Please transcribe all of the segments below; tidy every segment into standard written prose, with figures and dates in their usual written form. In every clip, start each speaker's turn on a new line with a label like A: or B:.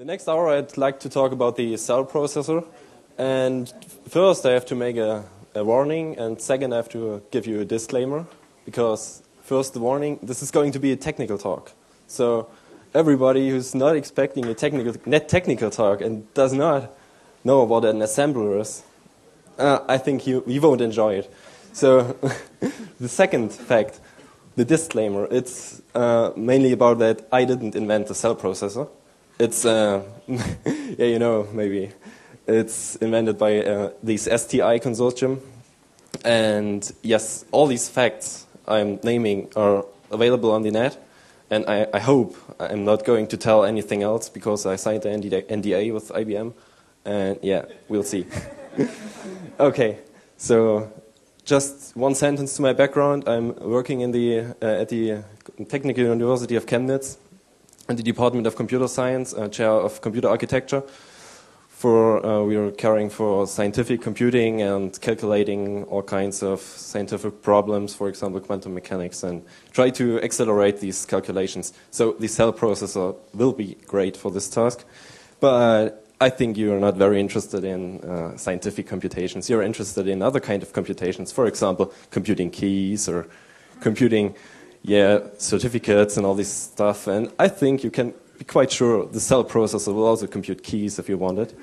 A: The next hour I'd like to talk about the cell processor. And first I have to make a warning, and second I have to give you a disclaimer. Because first the warning, this is going to be a technical talk. So everybody who's not expecting a technical talk and does not know what an assembler is, I think you won't enjoy it. So the second fact, the disclaimer, it's mainly about that I didn't invent the cell processor. It's, yeah, you know, maybe it's invented by this STI consortium. And yes, all these facts I'm naming are available on the net. And I hope I'm not going to tell anything else because I signed the NDA with IBM. And yeah, we'll see. Okay, so just one sentence to my background. I'm working in at the Technical University of Chemnitz in the Department of Computer Science, chair of computer architecture. We are caring for scientific computing and calculating all kinds of scientific problems, for example, quantum mechanics, and try to accelerate these calculations. So the cell processor will be great for this task. But I think you are not very interested in scientific computations. You're interested in other kind of computations, for example, computing keys or computing certificates and all this stuff. And I think you can be quite sure the cell processor will also compute keys if you want it.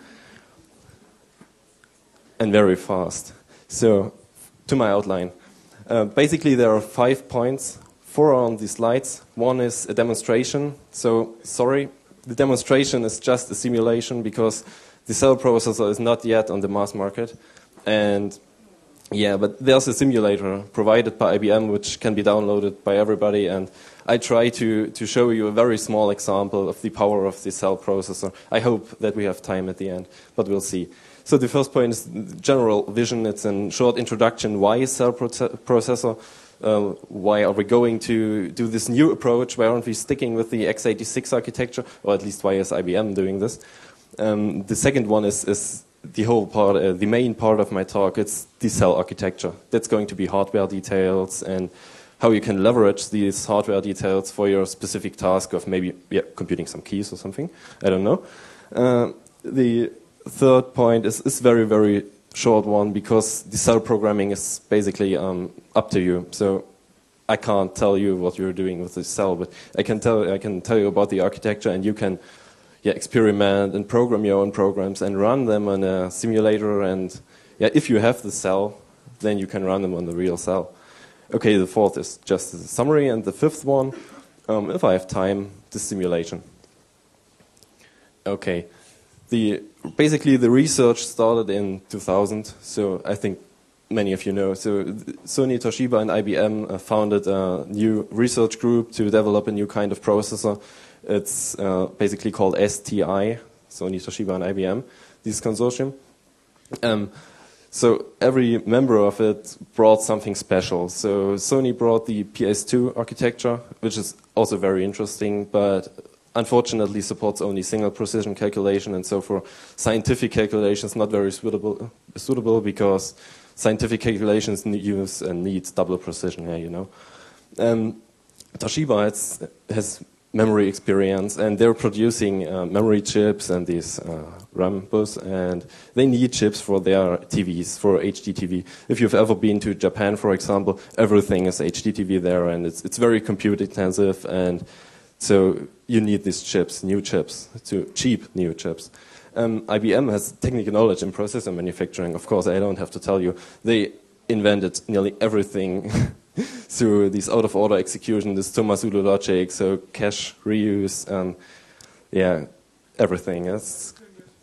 A: And very fast. So, to my outline. Basically, there are 5 points, 4 on the slides. One is a demonstration. So, sorry, the demonstration is just a simulation because the cell processor is not yet on the mass market. And yeah, but there's a simulator provided by IBM which can be downloaded by everybody, and I try to show you a very small example of the power of the cell processor. I hope that we have time at the end, but we'll see. So the first point is general vision. It's a short introduction. Why is cell processor? Why are we going to do this new approach? Why aren't we sticking with the x86 architecture? Or at least why is IBM doing this? The second one is the whole part, the main part of my talk. It's the cell architecture. That's going to be hardware details and how you can leverage these hardware details for your specific task of maybe computing some keys or something. I don't know. The third point is very, very short one because the cell programming is basically up to you. So I can't tell you what you're doing with the cell, but I can tell you about the architecture, and you can experiment and program your own programs and run them on a simulator. And if you have the cell, then you can run them on the real cell. Okay, the fourth is just a summary, and the fifth one, if I have time, the simulation. Okay, basically the research started in 2000, so I think many of you know. So Sony, Toshiba, and IBM founded a new research group to develop a new kind of processor. It's basically called STI, Sony, Toshiba, and IBM, this consortium. So every member of it brought something special. So Sony brought the PS2 architecture, which is also very interesting, but unfortunately supports only single precision calculation, and so for scientific calculations not very suitable because scientific calculations need double precision here, you know. Toshiba has memory experience, and they're producing memory chips and these RAM bus, and they need chips for their TVs, for HD TV. If you've ever been to Japan, for example, everything is HD TV there, and it's very compute intensive, and so you need these chips, cheap new chips. IBM has technical knowledge in processor manufacturing. Of course, I don't have to tell you. They invented nearly everything through this out-of-order execution, this Tomasudo logic, so cache reuse, and everything. Yes.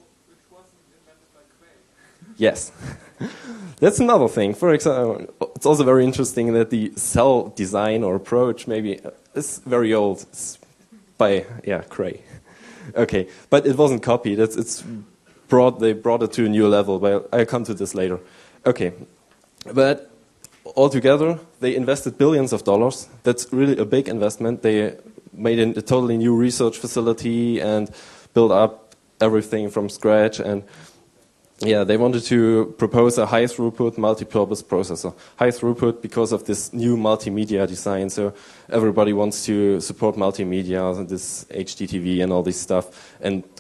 A: Yes. That's another thing. For example, it's also very interesting that the cell design or approach maybe is very old. It's by Cray. Okay, but it wasn't copied. They brought it to a new level, but I'll come to this later. Okay, but altogether, they invested billions of dollars. That's really a big investment. They made a totally new research facility and built up everything from scratch. And they wanted to propose a high-throughput multi-purpose processor. High throughput because of this new multimedia design. So everybody wants to support multimedia, this HDTV and all this stuff. And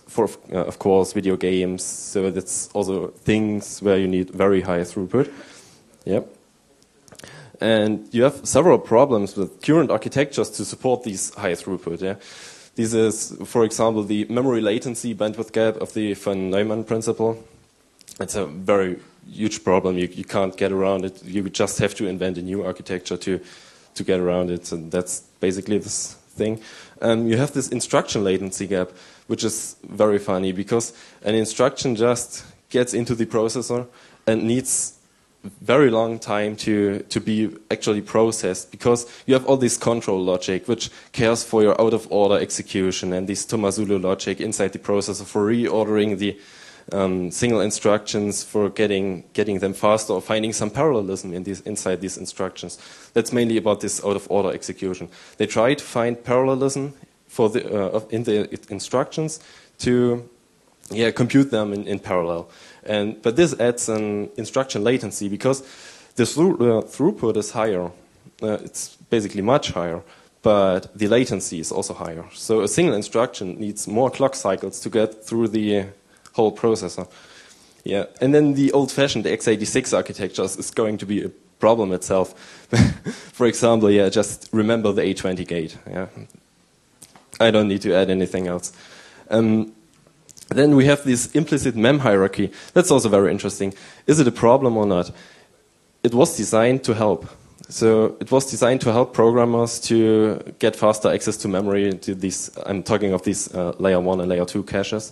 A: for of course, video games. So that's also things where you need very high throughput. Yep. And you have several problems with current architectures to support these high throughput. Yeah. This is, for example, the memory latency bandwidth gap of the von Neumann principle. It's a very huge problem. You can't get around it. You just have to invent a new architecture to get around it. And that's basically this thing. You have this instruction latency gap, which is very funny because an instruction just gets into the processor and needs very long time to be actually processed, because you have all this control logic which cares for your out of order execution, and this Tomasulo logic inside the processor for reordering the single instructions, for getting them faster, or finding some parallelism inside these instructions. That's mainly about this out of order execution. They try to find parallelism for in the instructions to compute them in parallel. But this adds an instruction latency because the throughput is higher. It's basically much higher, but the latency is also higher. So a single instruction needs more clock cycles to get through the whole processor. Yeah, and then the old-fashioned x86 architectures is going to be a problem itself. For example, just remember the A20 gate. Yeah, I don't need to add anything else. Then we have this implicit mem hierarchy. That's also very interesting. Is it a problem or not? It was designed to help. So it was designed to help programmers to get faster access to memory. To these, I'm talking of these layer 1 and layer 2 caches.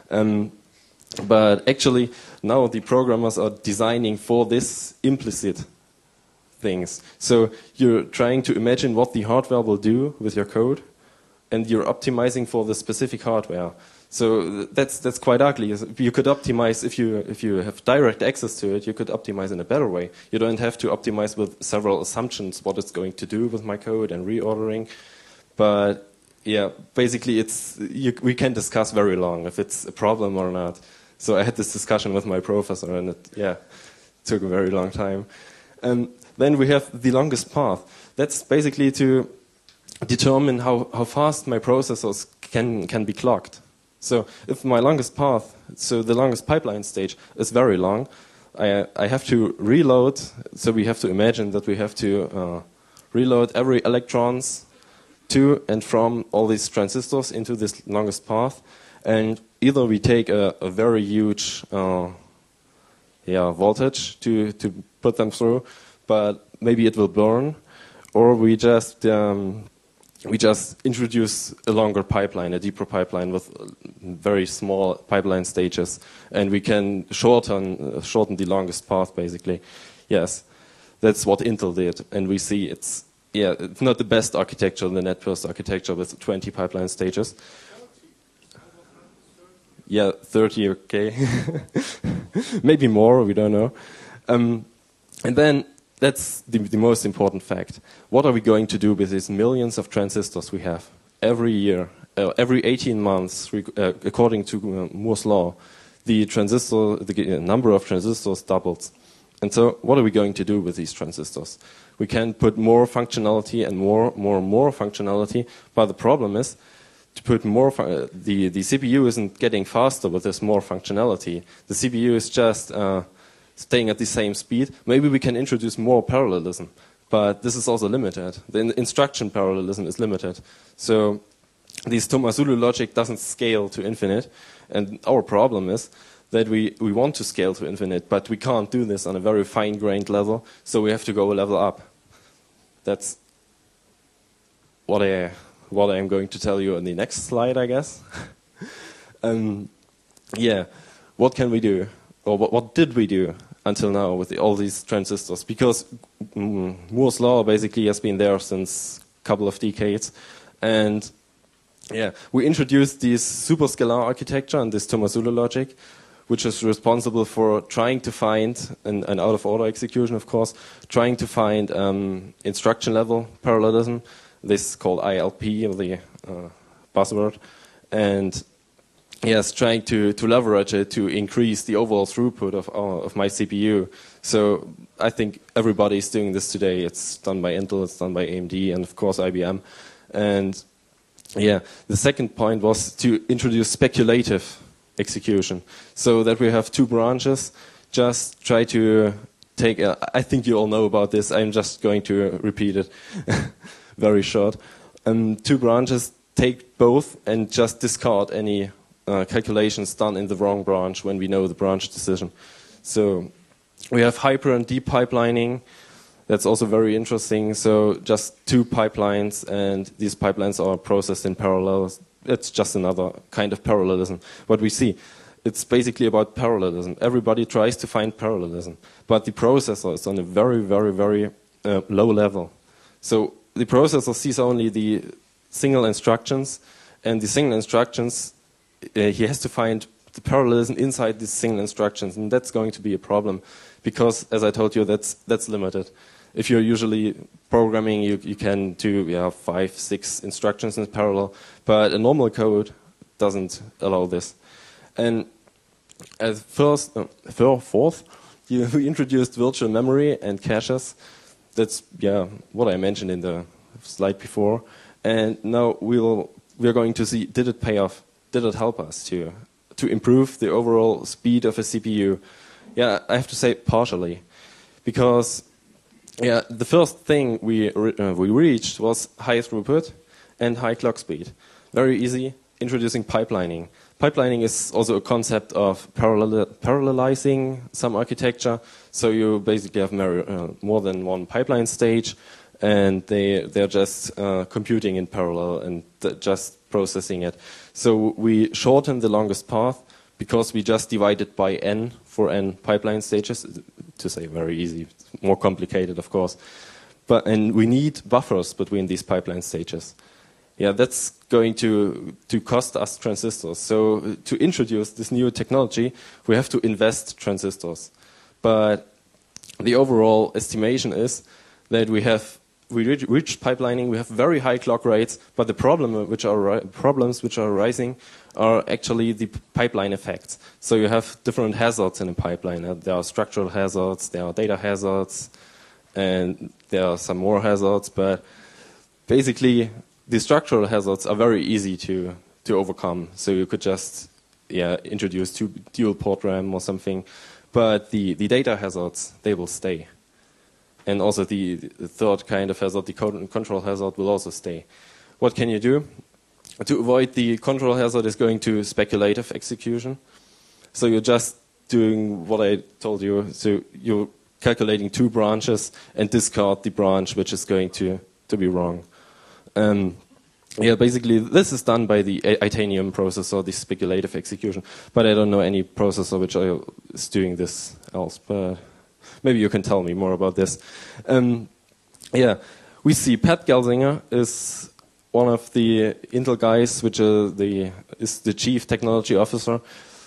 A: But actually, now the programmers are designing for this implicit things. So you're trying to imagine what the hardware will do with your code, and you're optimizing for the specific hardware. So that's quite ugly. You could optimize if you have direct access to it. You could optimize in a better way. You don't have to optimize with several assumptions what it's going to do with my code and reordering. But yeah, basically we can discuss very long if it's a problem or not. So I had this discussion with my professor, and it took a very long time. Then we have the longest path. That's basically to determine how fast my processors can be clocked. So if my longest path, so the longest pipeline stage is very long, I have to reload. So we have to imagine that we have to reload every electrons to and from all these transistors into this longest path. And either we take a very huge voltage to put them through, but maybe it will burn, or we just introduce a longer pipeline, a deeper pipeline with very small pipeline stages, and we can shorten the longest path, basically. Yes, that's what Intel did, and we see it's not the best architecture, the NetBurst architecture with 20 pipeline stages. 30, okay. Maybe more, we don't know. And then that's the most important fact. What are we going to do with these millions of transistors we have every year, every 18 months, according to Moore's law? The number of transistors doubles. And so what are we going to do with these transistors? We can put more functionality and more functionality, but the problem is to put more, the CPU isn't getting faster with this more functionality. The CPU is just staying at the same speed. Maybe we can introduce more parallelism, but this is also limited. The instruction parallelism is limited. So this Tomasulo logic doesn't scale to infinite, and our problem is that we want to scale to infinite, but we can't do this on a very fine-grained level, so we have to go a level up. That's what I'm going to tell you on the next slide, I guess. What can we do? Or what did we do until now with all these transistors? Because Moore's law basically has been there since a couple of decades. And we introduced this superscalar architecture and this Tomasulo logic, which is responsible for trying to find, an out-of-order execution, of course, trying to find instruction-level parallelism. This is called ILP, or the buzzword. And yes, trying to leverage it to increase the overall throughput of my CPU. So I think everybody is doing this today. It's done by Intel, it's done by AMD, and of course IBM. And yeah, the second point was to introduce speculative execution, so that we have two branches. Just try to take. I think you all know about this. I'm just going to repeat it, very short. Two branches, take both and just discard any calculations done in the wrong branch when we know the branch decision. So we have hyper and deep pipelining. That's also very interesting. So just two pipelines, and these pipelines are processed in parallel. It's just another kind of parallelism. What we see, it's basically about parallelism. Everybody tries to find parallelism, but the processor is on a very, very, very low level. So the processor sees only the single instructions, and the single instructions, he has to find the parallelism inside these single instructions, and that's going to be a problem, because, as I told you, that's limited. If you're usually programming, you can do 5, 6 instructions in parallel, but a normal code doesn't allow this. And as fourth, we introduced virtual memory and caches. That's what I mentioned in the slide before. And now we're going to see, did it pay off? Did it help us to improve the overall speed of a CPU? Yeah, I have to say partially, because the first thing we reached was high throughput and high clock speed. Very easy. Introducing pipelining. Pipelining is also a concept of parallelizing some architecture. So you basically have more than one pipeline stage, and they're just computing in parallel and just processing it. So we shorten the longest path because we just divide it by n for n pipeline stages. To say very easy, more complicated, of course. And we need buffers between these pipeline stages. Yeah, that's going to cost us transistors. So to introduce this new technology, we have to invest transistors. But the overall estimation is that we reached pipelining, we have very high clock rates, but the problems which are arising are actually the pipeline effects. So you have different hazards in a pipeline. There are structural hazards, there are data hazards, and there are some more hazards, but basically the structural hazards are very easy to overcome. So you could just introduce dual port RAM or something, but the data hazards, they will stay. And also the third kind of hazard, the control hazard, will also stay. What can you do? To avoid the control hazard is going to speculative execution. So you're just doing what I told you. So you're calculating two branches and discard the branch which is going to be wrong. Basically this is done by the Itanium processor, the speculative execution. But I don't know any processor which is doing this else. But maybe you can tell me more about this. We see Pat Gelsinger is one of the Intel guys, which is the chief technology officer,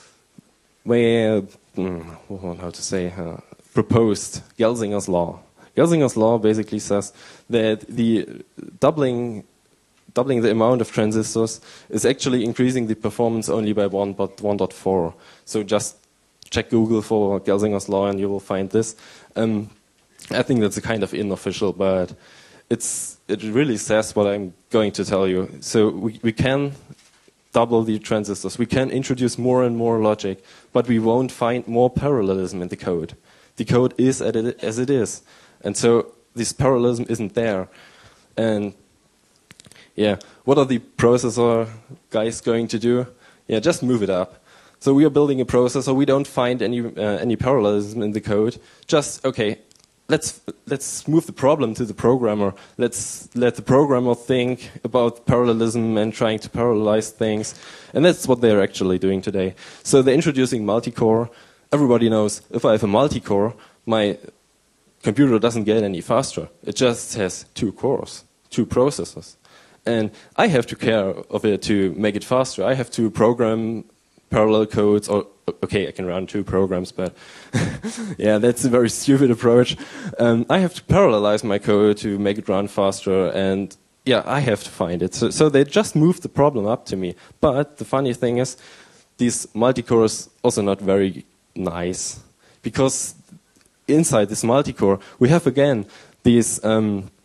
A: proposed Gelsinger's law. Gelsinger's law basically says that the doubling the amount of transistors is actually increasing the performance only by 1.4. So just check Google for Gelsinger's law and you will find this. I think that's a kind of unofficial, but it really says what I'm going to tell you. So we can double the transistors. We can introduce more and more logic, but we won't find more parallelism in the code. The code is as it is. And so this parallelism isn't there. And what are the processor guys going to do? Just move it up. So we are building a processor. We don't find any parallelism in the code. Just, okay, let's move the problem to the programmer. Let's let the programmer think about parallelism and trying to parallelize things. And that's what they're actually doing today. So they're introducing multi-core. Everybody knows if I have a multi-core, my computer doesn't get any faster. It just has 2 cores, 2 processors. And I have to care of it to make it faster. I have to program parallel codes, or okay, I can run 2 programs, but that's a very stupid approach. I have to parallelize my code to make it run faster, and I have to find it. So they just moved the problem up to me. But the funny thing is, these multi-cores also not very nice, because inside this multi-core we have again these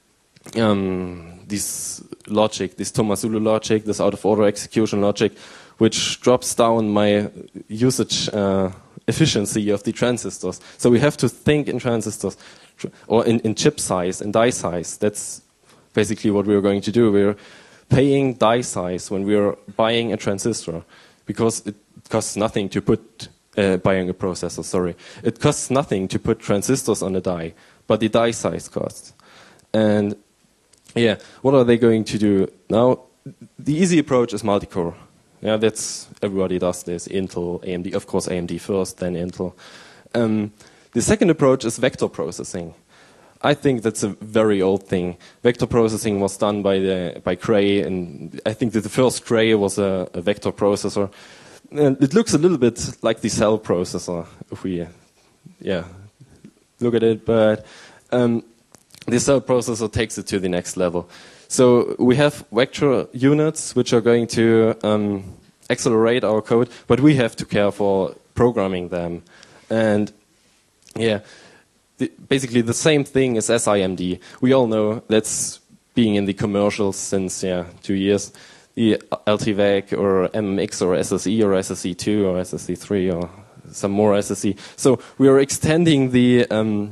A: this logic, this Tomasulo logic, this out-of-order execution logic, which drops down my usage efficiency of the transistors. So we have to think in transistors, or in chip size, in die size. That's basically what we're going to do. We're paying die size when we're buying a transistor, because it costs nothing to put, buying a processor, sorry. It costs nothing to put transistors on a die, but the die size costs. And yeah, what are they going to do? Now, the easy approach is multi-core. Yeah, that's, everybody does this, Intel, AMD, of course AMD first, then Intel. The second approach is vector processing. I think that's a very old thing. Vector processing was done by Cray, and I think that the first Cray was a vector processor. And it looks a little bit like the cell processor, if we look at it, but the cell processor takes it to the next level. So we have vector units which are going to accelerate our code, but we have to care for programming them. And yeah, basically the same thing as SIMD. We all know that's being in the commercials since 2 years. The LTVAC or MMX or SSE or SSE2 or SSE3 or some more SSE. So we are extending the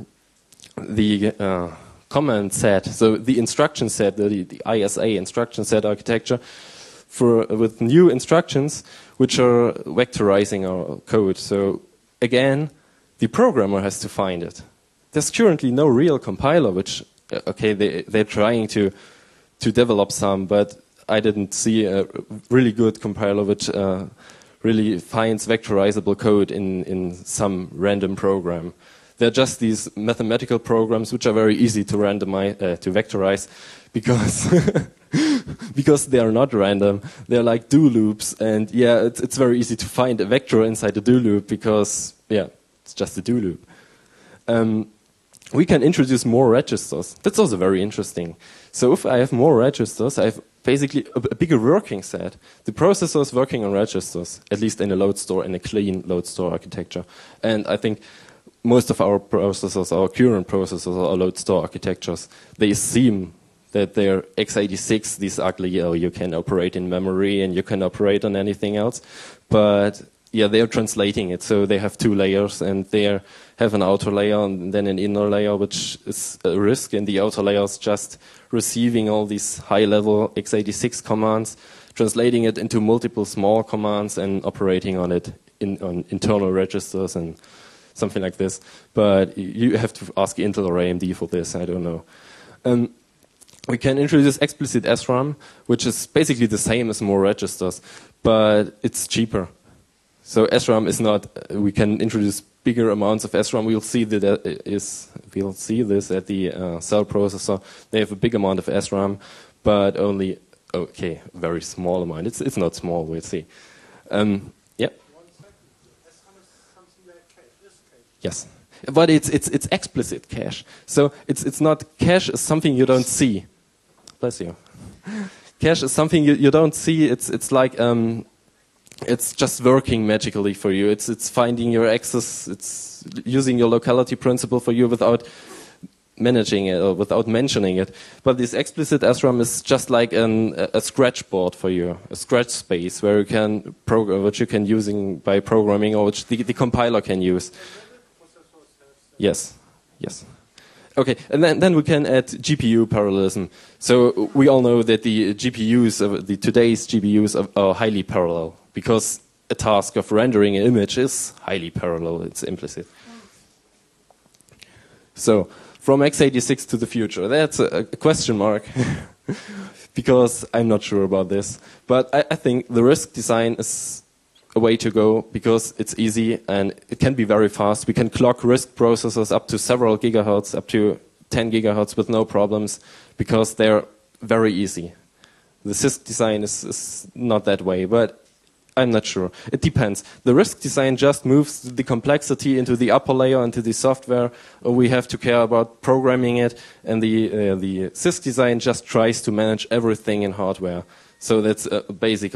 A: command set, so the instruction set, the ISA instruction set architecture, with new instructions which are vectorizing our code. So again, the programmer has to find it. There's currently no real compiler which, okay, they're trying to develop some, but I didn't see a really good compiler which really finds vectorizable code in some random program. They're just these mathematical programs which are very easy to randomize, to vectorize, because because they are not random. They're like do loops, and yeah, it's very easy to find a vector inside a do loop because it's just a do loop. We can introduce more registers. That's also very interesting. So if I have more registers, I have basically a bigger working set. The processor is working on registers, at least in a load store, in a clean load store architecture. And I think most of our processors, our current processors, are load store architectures. They seem that they're x86, these ugly, you can operate in memory and you can operate on anything else. But yeah, they're translating it. So they have 2 layers, and they have an outer layer and then an inner layer, which is a RISC, and the outer layer is just receiving all these high-level x86 commands, translating it into multiple small commands, and operating on it on internal registers and something like this. But you have to ask Intel or AMD for this, I don't know. We can introduce explicit SRAM, which is basically the same as more registers, but it's cheaper. So SRAM is not, we can introduce bigger amounts of SRAM. We'll see this at the cell processor. They have a big amount of SRAM, but only, okay, a very small amount. It's not small, we'll see. Yeah. Yes, but it's explicit cache. So it's not, cache is something you don't see. Bless you. Cache is something you don't see. It's like it's just working magically for you. It's finding your access. It's using your locality principle for you without managing it or without mentioning it. But this explicit SRAM is just like a scratch board for you, a scratch space where you can program, which you can using by programming, or which the compiler can use. Yes. Okay, and then we can add GPU parallelism. So we all know that the GPUs, today's GPUs are highly parallel, because a task of rendering an image is highly parallel, it's implicit. So, from x86 to the future, that's a question mark, because I'm not sure about this. But I think the RISC design is a way to go, because it's easy and it can be very fast. We can clock RISC processors up to several gigahertz, up to 10 gigahertz with no problems, because they're very easy. The CISC design is not that way, but I'm not sure. It depends. The RISC design just moves the complexity into the upper layer, into the software. We have to care about programming it, and the CISC design just tries to manage everything in hardware. So that's a basic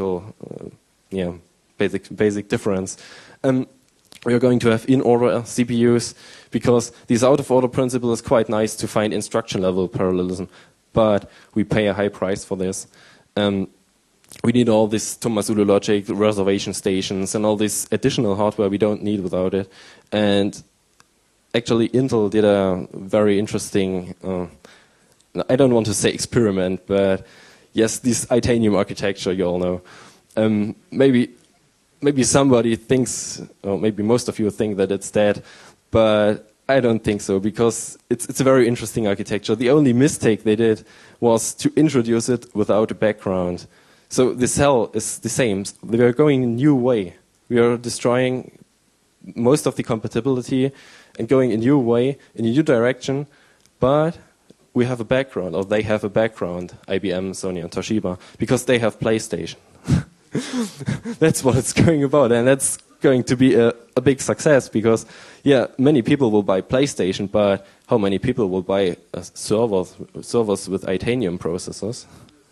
A: difference. We are going to have in-order CPUs, because this out-of-order principle is quite nice to find instruction-level parallelism. but we pay a high price for this. We need all this Tomasulo logic, reservation stations, and all this additional hardware we don't need without it. And actually, Intel did a very interesting, I don't want to say experiment, but yes, this Itanium architecture, you all know. Maybe somebody thinks, or maybe most of you think that it's dead, but I don't think so, because it's a very interesting architecture. The only mistake they did was to introduce it without a background. So the cell is the same. We are going a new way. We are destroying most of the compatibility and going a new way, in a new direction, but we have a background, or they have a background, IBM, Sony, and Toshiba, because they have PlayStation. That's what it's going about, and that's going to be a big success, because, yeah, many people will buy PlayStation, but how many people will buy servers with Itanium processors?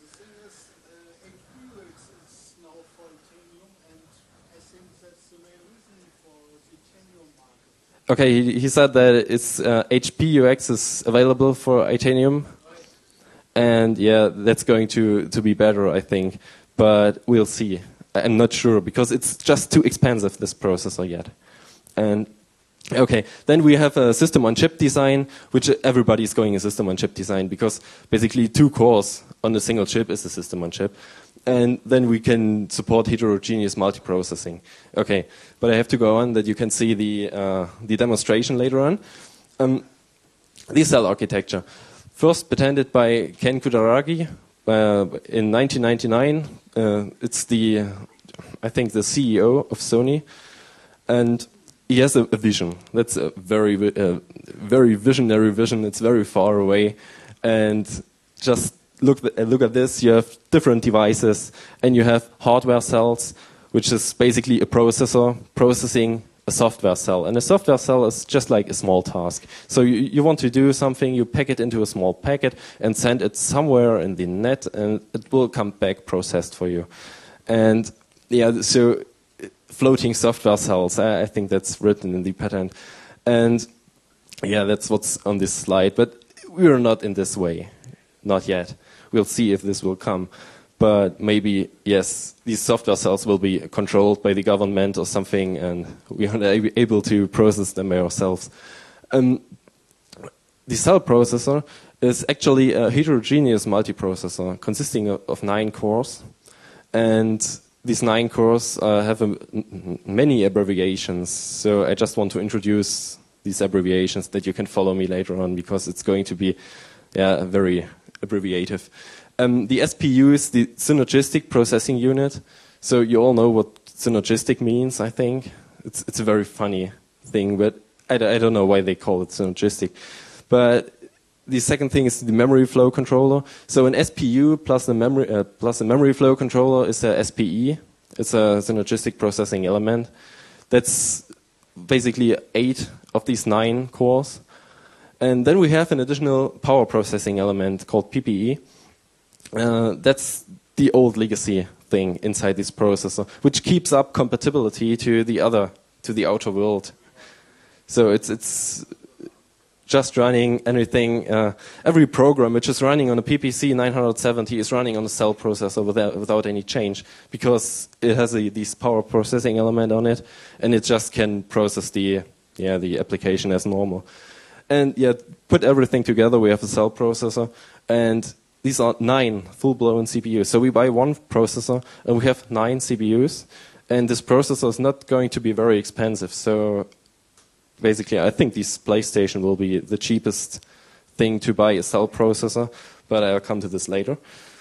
A: Okay, he said that it's HPUX is available for Itanium, and yeah, that's going to be better, I think, but we'll see. I'm not sure, because it's just too expensive, this processor, yet. And okay, then we have a system-on-chip design, which everybody's going a system-on-chip design, because basically 2 cores on a single chip is a system-on-chip. And then we can support heterogeneous multiprocessing. Okay, but I have to go on that you can see the demonstration later on. The cell architecture. First patented by Ken Kutaragi in 1999. It's I think the CEO of Sony. And he has a vision. That's a very visionary vision. It's very far away. And just look at this. You have different devices, and you have hardware cells, which is basically a processor processing a software cell. And a software cell is just like a small task. So you want to do something, you pack it into a small packet and send it somewhere in the net, and it will come back processed for you. And yeah, so floating software cells, I think that's written in the patent. And yeah, that's what's on this slide. But we are not in this way, not yet. We'll see if this will come. But maybe, yes, these software cells will be controlled by the government or something, and we are able to process them by ourselves. The cell processor is actually a heterogeneous multiprocessor consisting of 9 cores. And these 9 cores have many abbreviations. So I just want to introduce these abbreviations that you can follow me later on, because it's going to be very abbreviative. The SPU is the Synergistic Processing Unit. So you all know what synergistic means, I think. It's a very funny thing, but I don't know why they call it synergistic. But the second thing is the memory flow controller. So an SPU plus a memory flow controller is a SPE. It's a synergistic processing element. That's basically 8 of these 9 cores. And then we have an additional power processing element called PPE. That's the old legacy thing inside this processor, which keeps up compatibility to the outer world. So it's just running anything. Every program which is running on a PPC 970 is running on a cell processor without any change, because it has this power processing element on it, and it just can process the application as normal. And yeah, put everything together, we have a cell processor, and these are 9 full-blown CPUs. So we buy 1 processor, and we have 9 CPUs, and this processor is not going to be very expensive. So basically, I think this PlayStation will be the cheapest thing to buy a cell processor, but I'll come to this later.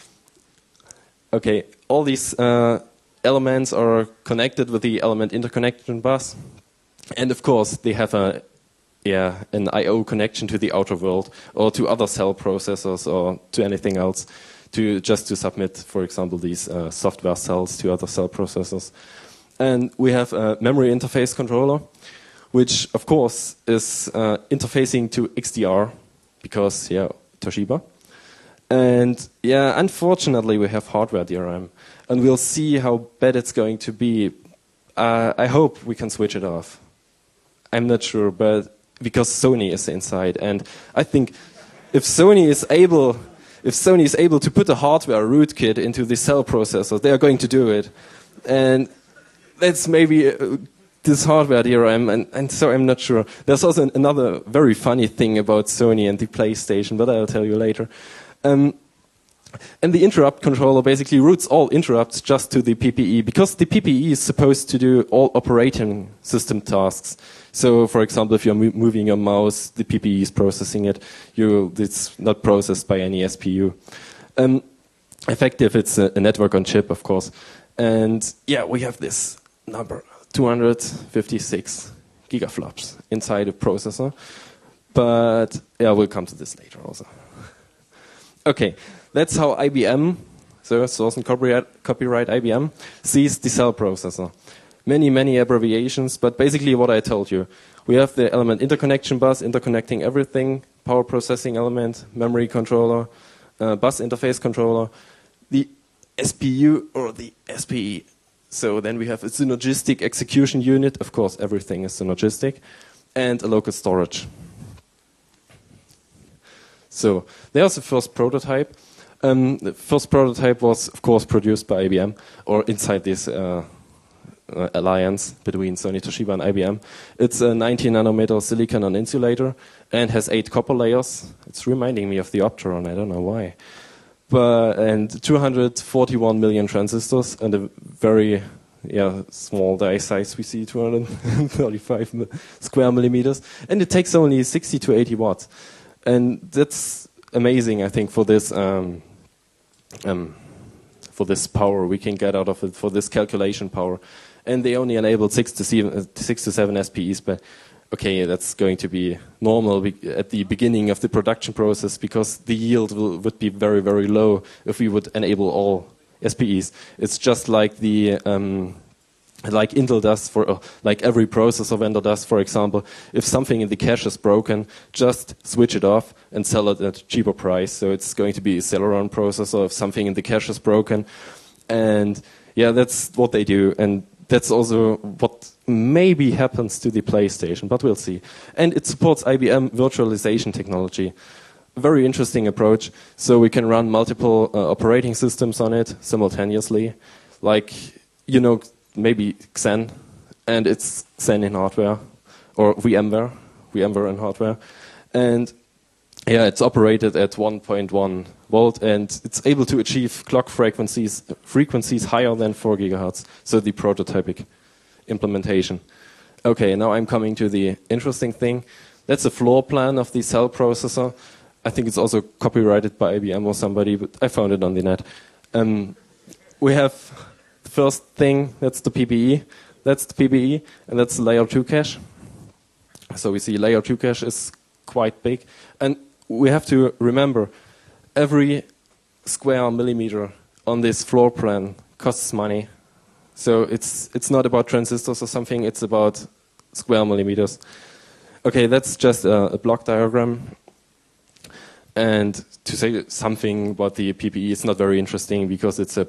A: Okay, all these elements are connected with the element interconnection bus, and of course, they have an I/O connection to the outer world, or to other cell processors, or to anything else, just to submit, for example, these software cells to other cell processors. And we have a memory interface controller, which of course is interfacing to XDR, because Toshiba. And unfortunately we have hardware DRM, and we'll see how bad it's going to be. I hope we can switch it off. I'm not sure, but because Sony is inside, and I think if Sony is able if Sony is able to put a hardware rootkit into the cell processor, they are going to do it. And that's maybe this hardware DRM, and so I'm not sure. There's also another very funny thing about Sony and the PlayStation, but I'll tell you later. And the interrupt controller basically routes all interrupts just to the PPE, because the PPE is supposed to do all operating system tasks. So, for example, if you're moving your mouse, the PPE is processing it. It's not processed by any SPU. Effective, it's a network on chip, of course. And yeah, we have this number, 256 gigaflops inside a processor. But yeah, we'll come to this later also. Okay. That's how IBM, so source and copyright IBM, sees the cell processor. Many abbreviations, but basically what I told you. We have the element interconnection bus, interconnecting everything, power processing element, memory controller, bus interface controller, the SPU or the SPE. So then we have a synergistic execution unit. Of course, everything is synergistic. And a local storage. So there's the first prototype. The first prototype was, of course, produced by IBM, or inside this alliance between Sony, Toshiba, and IBM. It's a 90 nanometer silicon on insulator and has 8 copper layers. It's reminding me of the Opteron, I don't know why. And 241 million transistors and a very small die size. We see 235 square millimeters. And it takes only 60 to 80 watts. And that's amazing, I think, for this power we can get out of it, for this calculation power. And they only enabled 6 to 7 SPEs, but okay, that's going to be normal at the beginning of the production process, because the yield would be very, very low if we would enable all SPEs. It's just like the like Intel does like every processor vendor does, for example. If something in the cache is broken, just switch it off and sell it at a cheaper price. So it's going to be a Celeron processor if something in the cache is broken. And yeah, that's what they do. And that's also what maybe happens to the PlayStation, but we'll see. And it supports IBM virtualization technology. A very interesting approach. So we can run multiple operating systems on it simultaneously. Like, maybe Xen, and it's Xen in hardware, or VMware in hardware. And yeah, it's operated at 1.1 volt, and it's able to achieve clock frequencies higher than 4 gigahertz. So the prototypic implementation. Okay, now I'm coming to the interesting thing. That's a floor plan of the cell processor. I think it's also copyrighted by IBM or somebody, but I found it on the net. We have the first thing, that's the PPE. That's the PPE, and that's the layer 2 cache. So we see layer 2 cache is quite big. And we have to remember, every square millimeter on this floor plan costs money. So it's not about transistors or something, it's about square millimeters. Okay, that's just a block diagram. And to say something about the PPE, it's not very interesting because it's a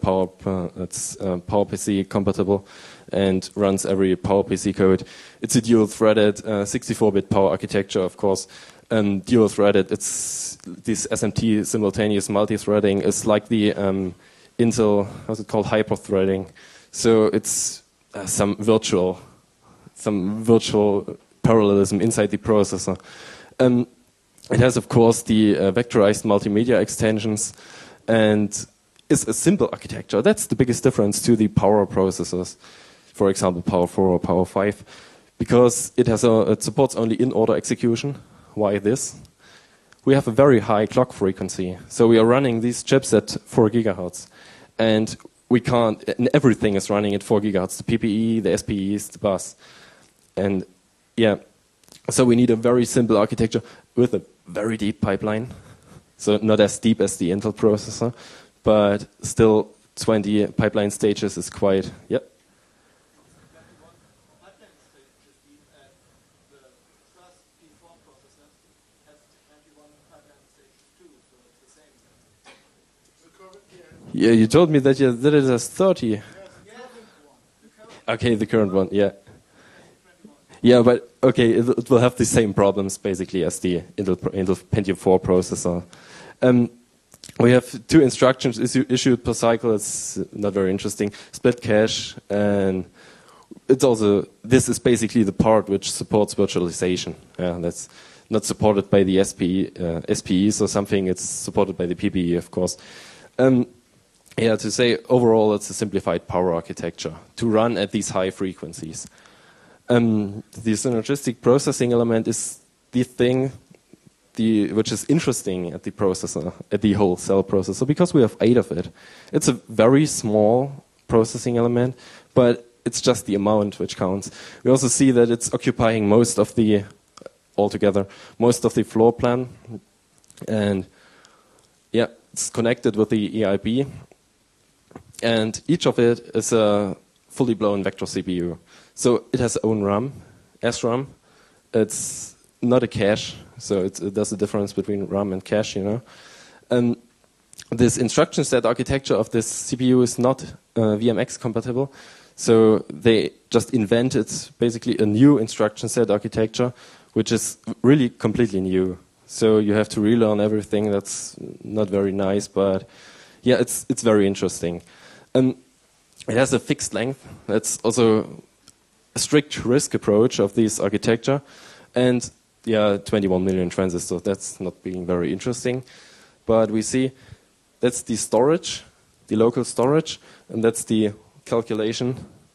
A: PowerPC compatible and runs every PowerPC code. It's a dual-threaded 64-bit power architecture, of course. Dual-threaded, it's this SMT simultaneous multi-threading is like the Intel, how's it called, hyper-threading. So it's some virtual parallelism inside the processor. It has, of course, the vectorized multimedia extensions, and is a simple architecture. That's the biggest difference to the power processors, for example, Power 4 or Power 5, because it supports only in-order execution. Why this? We have a very high clock frequency, so we are running these chips at 4 gigahertz, and we can't. And everything is running at 4 gigahertz: the PPE, the SPEs, the bus, and yeah. So we need a very simple architecture with a very deep pipeline. So not as deep as the Intel processor, but still 20 pipeline stages is quite, yep. Yeah, you told me that it has 30. Okay, the current one, yeah. Yeah, but okay, it will have the same problems basically as the Intel Pentium 4 processor. we have 2 instructions issued per cycle. It's not very interesting. Split cache, and it's also, this is basically the part which supports virtualization. Yeah, that's not supported by the SPEs or something. It's supported by the PPE, of course. Yeah, to say overall, it's a simplified power architecture to run at these high frequencies. The synergistic processing element is the thing which is interesting at the processor, at the whole cell processor, because we have 8 of it. It's a very small processing element, but it's just the amount which counts. We also see that it's occupying most of the, altogether, most of the floor plan. And yeah, it's connected with the EIB. And each of it is a fully blown vector CPU. So it has its own RAM, SRAM. It's not a cache, so there's a difference between RAM and cache, you know. And this instruction set architecture of this CPU is not VMX compatible. So they just invented basically a new instruction set architecture, which is really completely new. So you have to relearn everything. That's not very nice, but yeah, it's very interesting. It has a fixed length. That's also a strict risk approach of this architecture. And yeah, 21 million transistors. That's not being very interesting. But we see that's the storage, the local storage, and that's the calculation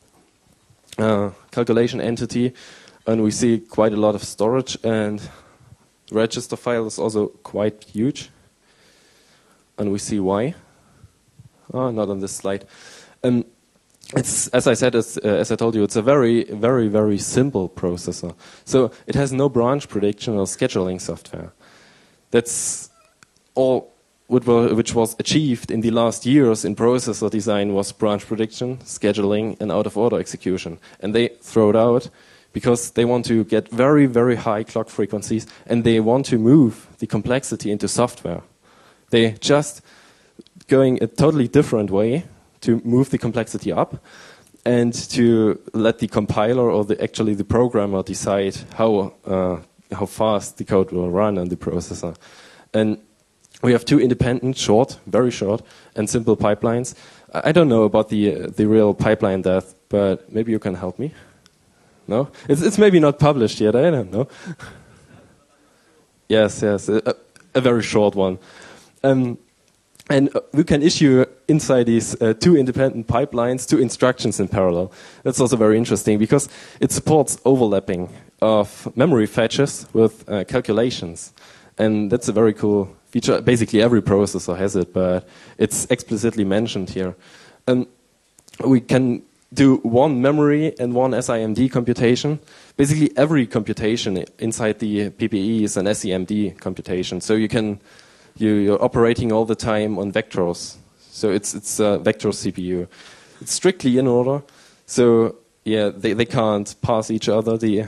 A: entity. And we see quite a lot of storage, and the register file is also quite huge. And we see why. Oh, not on this slide. It's, as I said, as I told you, it's a very, very, very simple processor. So it has no branch prediction or scheduling software. That's all which was achieved in the last years in processor design was branch prediction, scheduling, and out-of-order execution. And they throw it out because they want to get very, very high clock frequencies, and they want to move the complexity into software. They just going a totally different way to move the complexity up and to let the compiler or actually the programmer decide how fast the code will run on the processor. And we have 2 independent, short, very short, and simple pipelines. I don't know about the real pipeline depth, but maybe you can help me. No? It's maybe not published yet, I don't know. Yes, a very short one. And we can issue inside these 2 independent pipelines 2 instructions in parallel. That's also very interesting because it supports overlapping of memory fetches with calculations. And that's a very cool feature. Basically every processor has it, but it's explicitly mentioned here. And we can do 1 memory and 1 SIMD computation. Basically every computation inside the PPE is an SIMD computation. So you're operating all the time on vectors. So it's a vector CPU. It's strictly in order. So yeah, they can't pass each other the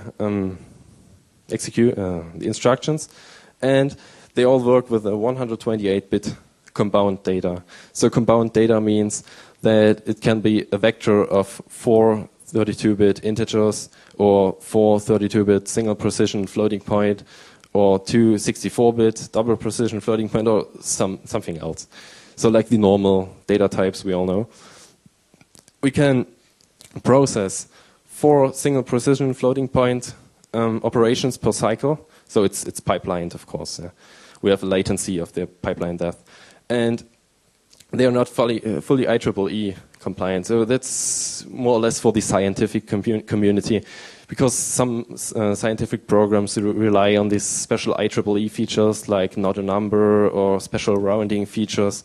A: instructions. And they all work with a 128-bit compound data. So compound data means that it can be a vector of 4 32-bit integers or 4 32-bit single precision floating point or 2 64-bit double precision floating point or something else. So like the normal data types we all know. We can process 4 single precision floating point operations per cycle. So it's pipelined, of course. We have a latency of the pipeline depth. And they are not fully IEEE compliant. So that's more or less for the scientific community, because some scientific programs rely on these special IEEE features like not a number or special rounding features.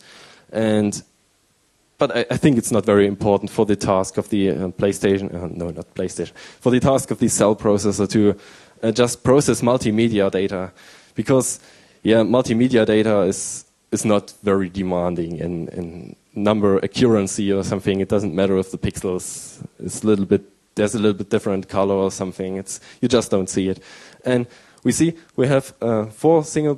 A: But I think it's not very important for the task of the for the task of the cell processor to just process multimedia data, because multimedia data is not very demanding in number accuracy or something. It doesn't matter if the pixels is there's a little bit different color or something. You just don't see it. And we have 4 single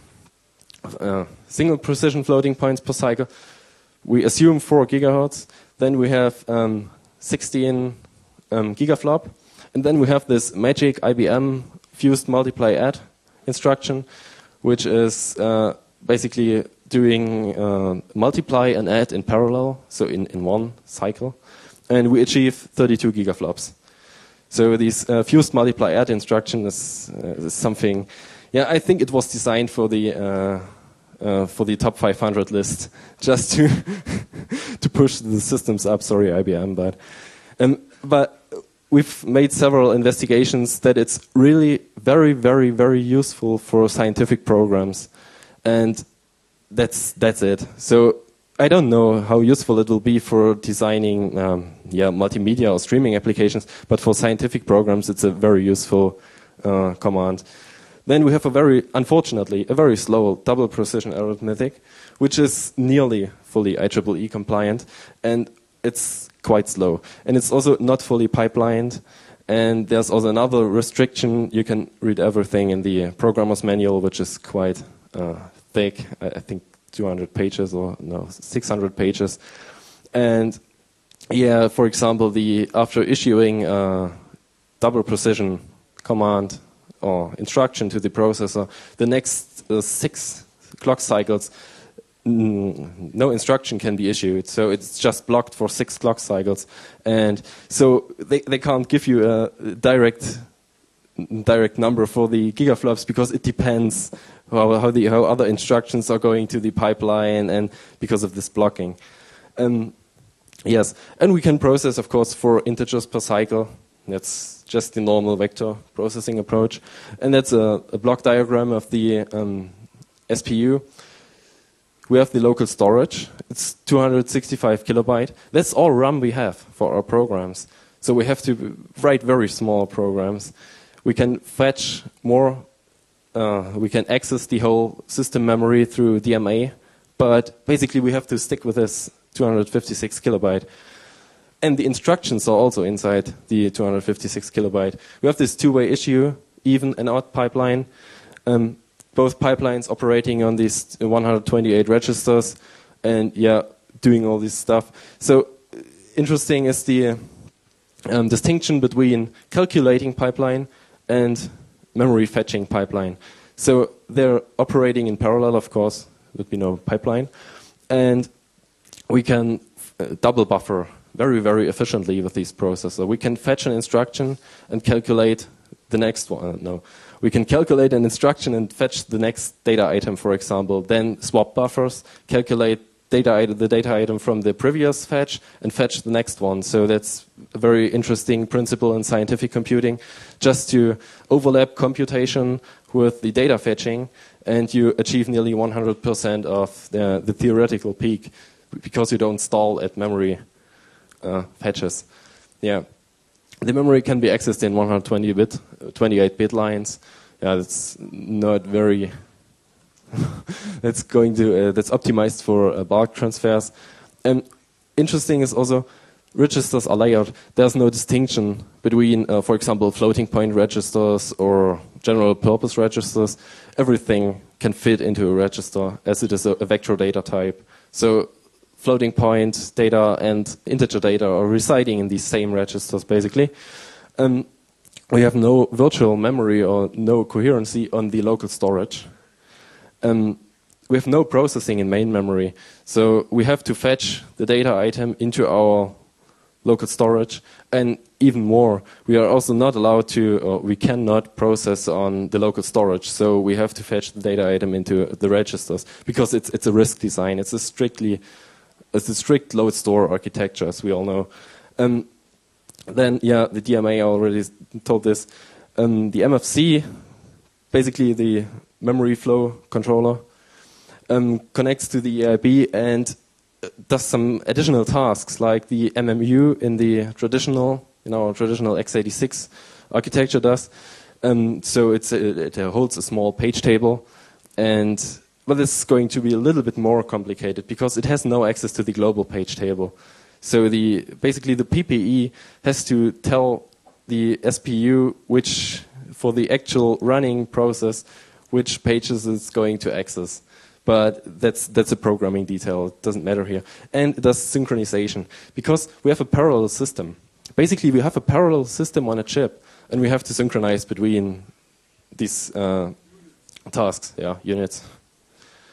A: precision floating points per cycle. We assume 4 gigahertz. Then we have 16 gigaflop. And then we have this magic IBM fused multiply add instruction, which is basically doing multiply and add in parallel, so in one cycle, and we achieve 32 gigaflops. So this fused multiply add instruction is something. Yeah, I think it was designed for the top 500 list, just to to push the systems up. Sorry, IBM, but we've made several investigations that it's really very, very, very useful for scientific programs, and that's it. So I don't know how useful it will be for designing multimedia or streaming applications, but for scientific programs, it's a very useful command. Then we have unfortunately, a very slow double precision arithmetic, which is nearly fully IEEE compliant, and it's quite slow. And it's also not fully pipelined, and there's also another restriction. You can read everything in the programmer's manual, which is quite thick, I think 200 pages or no, 600 pages. And yeah, for example, after issuing a double precision command or instruction to the processor, the next 6 clock cycles, no instruction can be issued. So it's just blocked for 6 clock cycles. And so they can't give you a direct number for the gigaflops, because it depends how other instructions are going to the pipeline, and because of this blocking. Yes, and we can process, of course, 4 integers per cycle. That's just the normal vector processing approach. And that's a block diagram of the SPU. We have the local storage. It's 265 kilobyte. That's all RAM we have for our programs. So we have to write very small programs. We can fetch more. We can access the whole system memory through DMA. But basically, we have to stick with this 256 kilobyte. And the instructions are also inside the 256 kilobyte. We have this two-way issue, even and odd pipeline. Both pipelines operating on these 128 registers, and doing all this stuff. So interesting is the distinction between calculating pipeline and memory fetching pipeline. So they're operating in parallel, of course, would be no pipeline, and we can double buffer very, very efficiently with these processors. We can fetch an instruction and calculate the next one. We can calculate an instruction and fetch the next data item, for example, then swap buffers, calculate the data item from the previous fetch, and fetch the next one. So that's a very interesting principle in scientific computing, just to overlap computation with the data fetching, and you achieve nearly 100% of the theoretical peak, because you don't stall at memory fetches. Yeah. The memory can be accessed in 128-bit, 28-bit lines. Yeah, that's not very. That's optimized for bulk transfers. And interesting is also registers are layered. There's no distinction between, for example, floating point registers or general purpose registers. Everything can fit into a register, as it is a vector data type. So floating point data and integer data are residing in these same registers, basically. We have no virtual memory or no coherency on the local storage. We have no processing in main memory. So we have to fetch the data item into our local storage. And even more, we are also not allowed to, or we cannot process on the local storage. So we have to fetch the data item into the registers, because it's a RISC design. It's a strict load store architecture, as we all know. Then, the DMA, I already told this. The MFC, basically the memory flow controller, connects to the EIB and does some additional tasks, like the MMU in our traditional x86 architecture does. So it holds a small page table, but this is going to be a little bit more complicated, because it has no access to the global page table. So basically the PPE has to tell the SPU for the actual running process, which pages it's going to access. But that's a programming detail. It doesn't matter here. And it does synchronization, because we have a parallel system. Basically, we have a parallel system on a chip, and we have to synchronize between these tasks, units.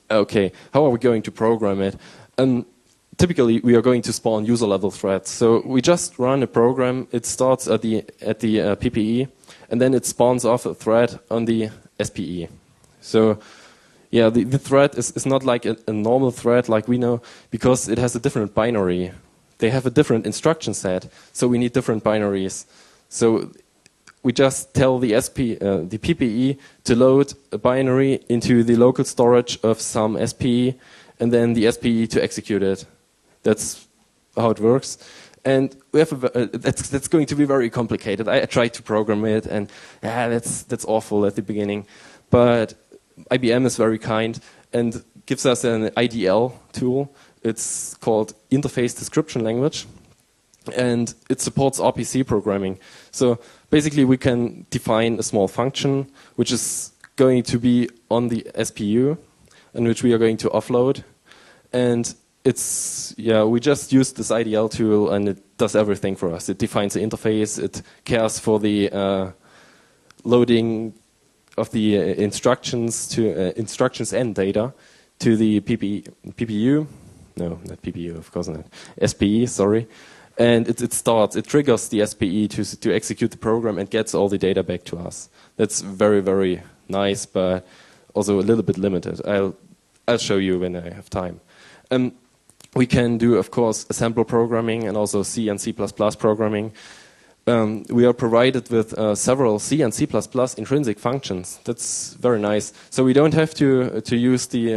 A: Okay, how are we going to program it? Typically, we are going to spawn user-level threads. So we just run a program. It starts at the PPE, and then it spawns off a thread on the SPE. So yeah, the thread is not like a normal thread like we know, because it has a different binary. They have a different instruction set, so we need different binaries. So we just tell the the PPE to load a binary into the local storage of some SPE, and then the SPE to execute it. That's how it works. And we have that's going to be very complicated. I tried to program it, and that's awful at the beginning. But IBM is very kind and gives us an IDL tool. It's called Interface Description Language, and it supports RPC programming. So basically, we can define a small function which is going to be on the SPU, and which we are going to offload. And we just use this IDL tool, and it does everything for us. It defines the interface. It cares for the loading of the instructions to instructions and data to the PPU. No, not PPU, of course not. SPE, sorry. And it starts. It triggers the SPE to execute the program and gets all the data back to us. That's very, very nice, but also a little bit limited. I'll show you when I have time. We can do, of course, assembler programming and also C and C++ programming. We are provided with several C and C++ intrinsic functions. That's very nice. So we don't have to use the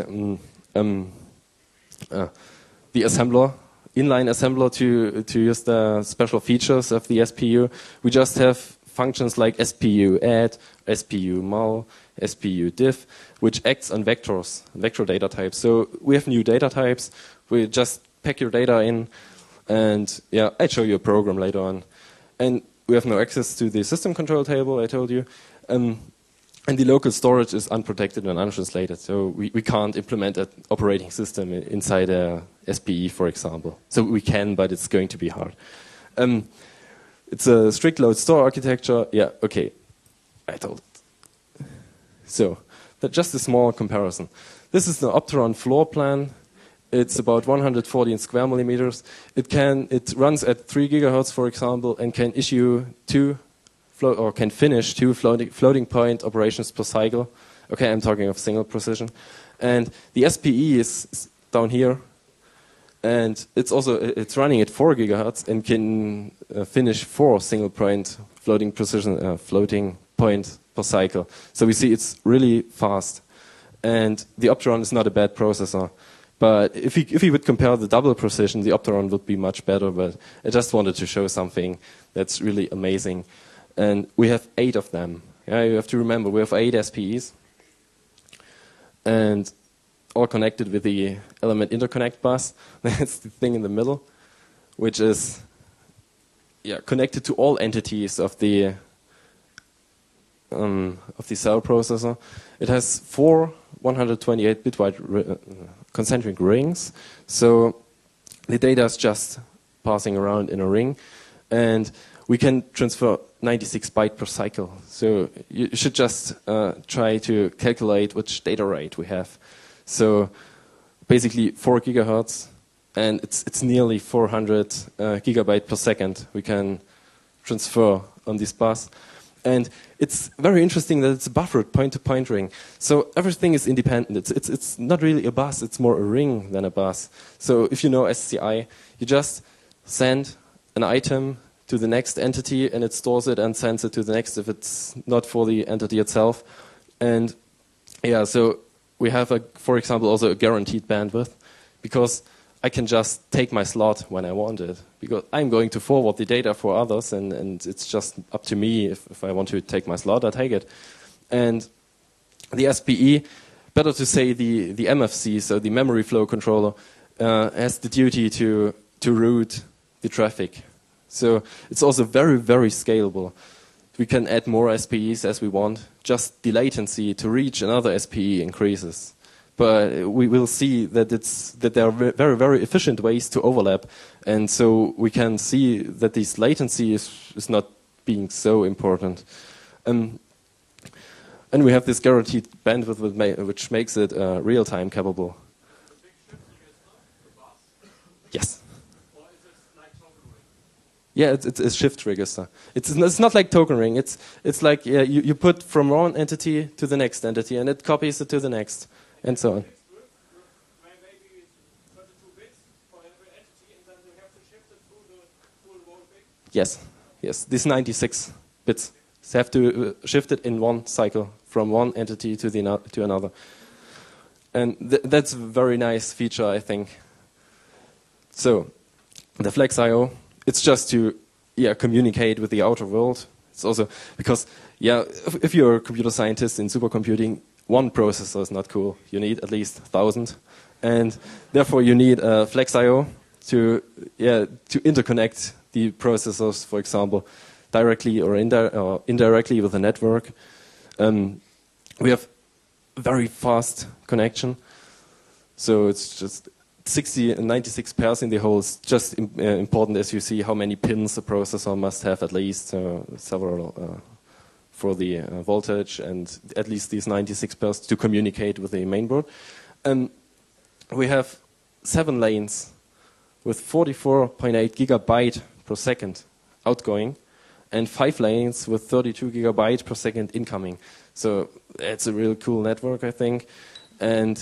A: assembler, inline assembler, to use the special features of the SPU. We just have functions like SPU add, SPU mul, SPU diff, which acts on vectors, vector data types. So we have new data types. We just pack your data in, and yeah, I'll show you a program later on. And we have no access to the system control table, I told you. And the local storage is unprotected and untranslated, so we can't implement an operating system inside a SPE, for example. So we can, but it's going to be hard. It's a strict load store architecture. Yeah, okay, I told it. So, just a small comparison. This is the Opteron floor plan. It's about 114 square millimeters. It runs at 3 gigahertz, for example, and can issue can finish two floating point operations per cycle. Okay, I'm talking of single precision. And the SPE is down here, and it's running at 4 gigahertz and can finish 4 single point floating point per cycle. So we see it's really fast. And the Opteron is not a bad processor. But if we would compare the double precision, the Opteron would be much better. But I just wanted to show something that's really amazing. And we have 8 of them. Yeah, you have to remember, we have 8 SPEs. And all connected with the element interconnect bus. That's the thing in the middle, which is connected to all entities of the cell processor. It has 4 128-bit wide concentric rings, so the data is just passing around in a ring, and we can transfer 96 bytes per cycle. So you should just try to calculate which data rate we have. So basically 4 gigahertz, and it's nearly 400 gigabytes per second we can transfer on this bus. And it's very interesting that it's a buffered point-to-point ring. So everything is independent. It's not really a bus, it's more a ring than a bus. So if you know SCI, you just send an item to the next entity, and it stores it and sends it to the next if it's not for the entity itself. And yeah, so we have, for example, also a guaranteed bandwidth, because I can just take my slot when I want it, because I'm going to forward the data for others, and it's just up to me. If I want to take my slot, I take it. And the SPE, better to say the MFC, so the memory flow controller, has the duty to route the traffic. So it's also very, very scalable. We can add more SPEs as we want. Just the latency to reach another SPE increases. But we will see that there are very, very efficient ways to overlap. And so we can see that this latency is not being so important. And we have this guaranteed bandwidth which makes it real-time capable. Yes. Yeah, it's a shift register. It's not like token ring. It's like you put from one entity to the next entity, and it copies it to the next, and so on. Yes, yes. These 96 bits have to shift it in one cycle from one entity to another, and that's a very nice feature, I think. So, the Flex.io. It's just to communicate with the outer world. It's also because if you're a computer scientist in supercomputing, one processor is not cool. You need at least 1,000, and therefore you need Flex.io to interconnect the processors, for example, directly or indirectly with the network. We have very fast connection, so it's just 60 and 96 pairs in the whole is just important, as you see how many pins a processor must have, at least several for the voltage, and at least these 96 pairs to communicate with the mainboard. We have 7 lanes with 44.8 gigabyte per second outgoing, and 5 lanes with 32 gigabyte per second incoming. So it's a real cool network, I think. And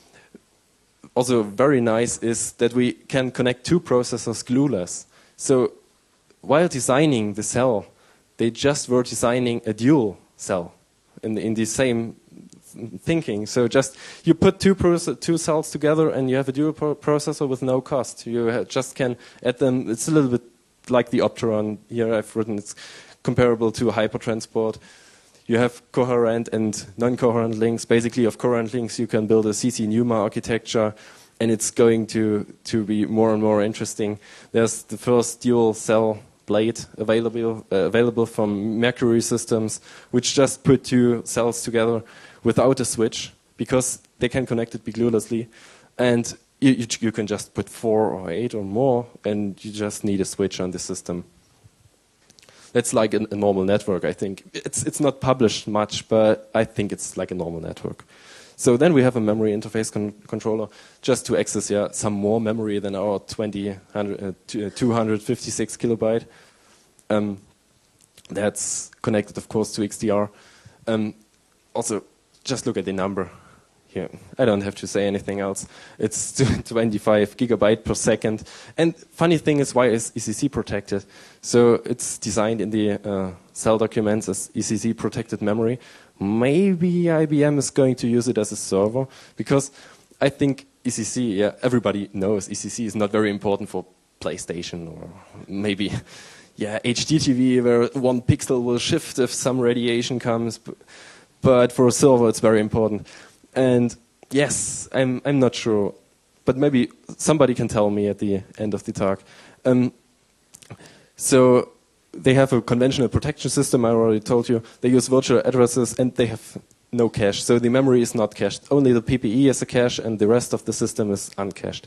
A: also very nice is that we can connect 2 processors glueless. So while designing the cell, they just were designing a dual cell in the same thinking. So just you put two cells together and you have a dual processor with no cost. You just can add them. It's a little bit like the Opteron here I've written. It's comparable to Hypertransport. You have coherent and non-coherent links. Basically, of coherent links, you can build a CC-NUMA architecture, and it's going to be more and more interesting. There's the first dual cell blade available from Mercury Systems, which just put 2 cells together without a switch, because they can connect it gluelessly, and you can just put 4 or 8 or more, and you just need a switch on the system. That's like a normal network, I think. It's not published much, but I think it's like a normal network. So then we have a memory interface controller just to access some more memory than our 256 kilobyte. That's connected, of course, to XDR. Also, just look at the number here. I don't have to say anything else. It's 25 gigabyte per second. And funny thing is, why is ECC protected? So it's designed in the cell documents as ECC protected memory. Maybe IBM is going to use it as a server, because I think ECC, everybody knows ECC is not very important for PlayStation, or maybe HDTV, where 1 pixel will shift if some radiation comes. But for a server, it's very important. And yes, I'm not sure, but maybe somebody can tell me at the end of the talk. So they have a conventional protection system, I already told you. They use virtual addresses, and they have no cache. So the memory is not cached. Only the PPE is a cache, and the rest of the system is uncached.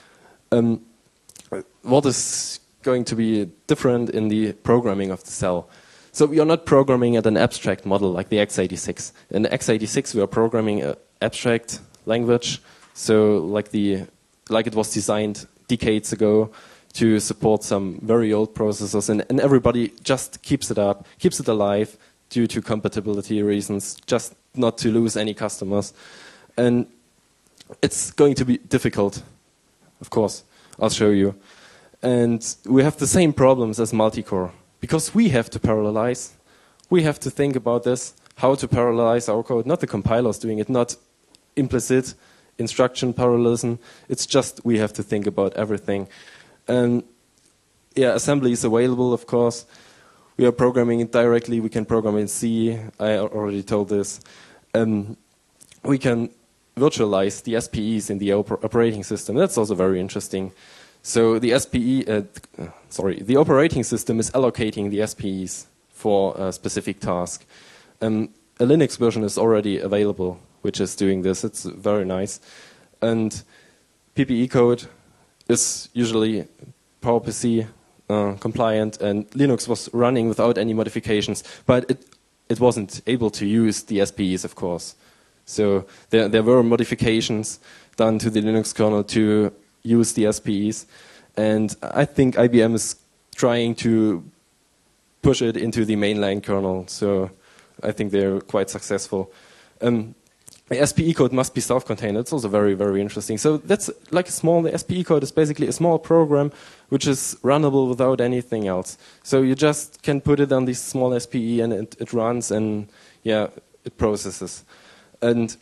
A: What is going to be different in the programming of the cell? So we are not programming at an abstract model like the x86. In the x86, we are programming an abstract language, so like it was designed decades ago to support some very old processors, and everybody just keeps it up, keeps it alive due to compatibility reasons, just not to lose any customers. And it's going to be difficult, of course. I'll show you. And we have the same problems as multicore, because we have to parallelize. We have to think about this, how to parallelize our code. Not the compilers doing it, not implicit instruction parallelism. It's just we have to think about everything. And assembly is available, of course. We are programming it directly. We can program in C. I already told this. We can virtualize the SPEs in the operating system. That's also very interesting. So the the operating system is allocating the SPEs for a specific task. A Linux version is already available, which is doing this. It's very nice. And PPE code is usually PowerPC compliant, and Linux was running without any modifications. But it wasn't able to use the SPEs, of course. So there were modifications done to the Linux kernel to use the SPEs, and I think IBM is trying to push it into the mainline kernel. So I think they're quite successful. The SPE code must be self-contained. It's also very, very interesting. So that's like the SPE code is basically a small program which is runnable without anything else. So you just can put it on this small SPE and it runs, and yeah, it processes. And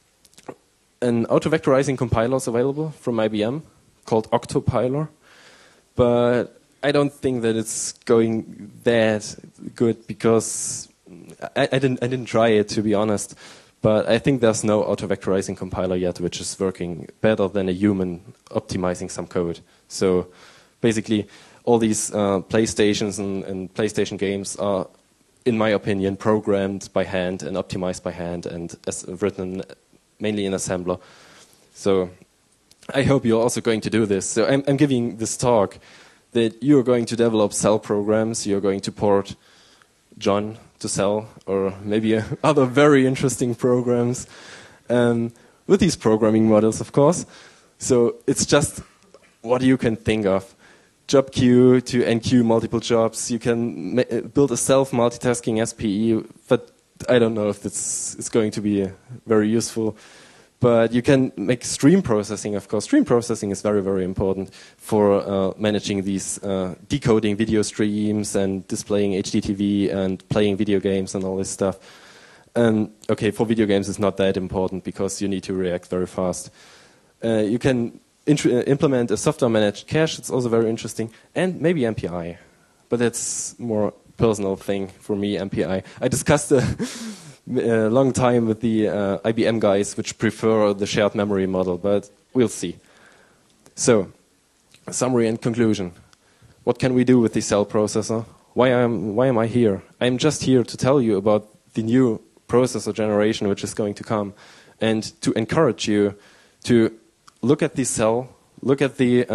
A: an auto-vectorizing compiler is available from IBM called Octopiler, but I don't think that it's going that good because I didn't try it, to be honest. But I think there's no auto-vectorizing compiler yet which is working better than a human optimizing some code. So basically, all these PlayStations and PlayStation games are, in my opinion, programmed by hand and optimized by hand and written mainly in assembler. So I hope you're also going to do this. So I'm giving this talk that you're going to develop cell programs, you're going to port John to Cell, or maybe other very interesting programs with these programming models, of course. So it's just what you can think of. Job queue to enqueue multiple jobs. You can build a self-multitasking SPE, but I don't know if it's going to be very useful. But you can make stream processing, of course. Stream processing is very, very important for managing these decoding video streams and displaying HDTV and playing video games and all this stuff. Okay, for video games it's not that important because you need to react very fast. You can implement a software-managed cache. It's also very interesting. And maybe MPI. But that's more personal thing for me, MPI. I discussed a long time with the IBM guys which prefer the shared memory model, but we'll see. So, summary and conclusion. What can we do with the cell processor? Why am I here? I'm just here to tell you about the new processor generation which is going to come, and to encourage you to look at the cell, look at the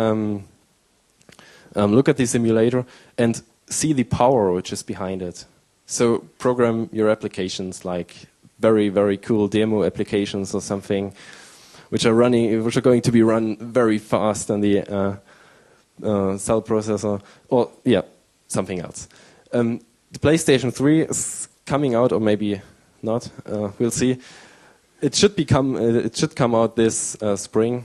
A: simulator, and see the power which is behind it. So program your applications like very, very cool demo applications or something, which are going to be run very fast on the cell processor, or yeah, something else. The PlayStation 3 is coming out, or maybe not. We'll see. It should come out this spring,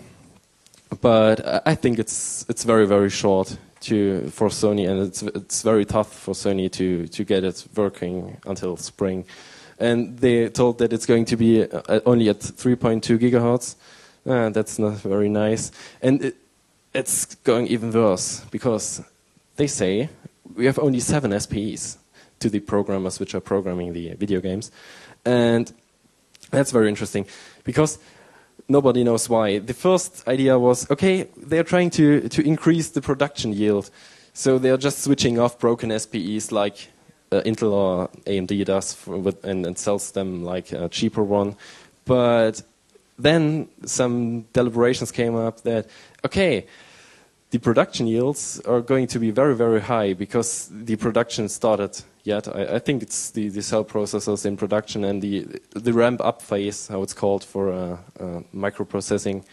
A: but I think it's very, very short for Sony, and it's very tough for Sony to get it working until spring. And they told that it's going to be only at 3.2 gigahertz. That's not very nice. And it's going even worse, because they say we have only 7 SPEs to the programmers which are programming the video games. And that's very interesting, because nobody knows why. The first idea was, okay, they're trying to increase the production yield. So they're just switching off broken SPEs like Intel or AMD does and sells them like a cheaper one. But then some deliberations came up that, okay, the production yields are going to be very, very high because the production started yet. I think it's the cell processors in production, and the ramp-up phase, how it's called for a microprocessing